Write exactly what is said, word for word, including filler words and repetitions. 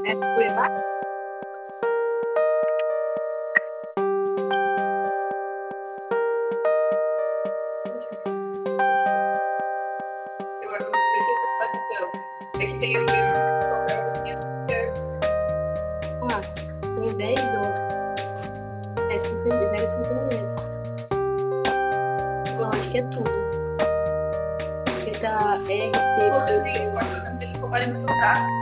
É Cuiabá? Eu acho que é que tem a Ah, tem dez ou é cinquenta, zero vírgula cinquenta eu acho que é tudo. Porque tá R, T, Você tem que pode fazer ele roubar no seu carro.